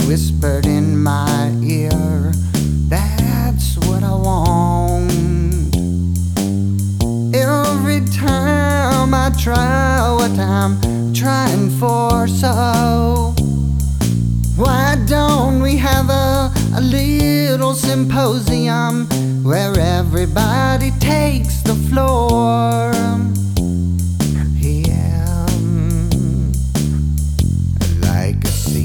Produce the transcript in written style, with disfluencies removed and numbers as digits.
whispered in my ear, that's what I want. Every time I try what I'm trying for, so why don't we have a little symposium where everybody takes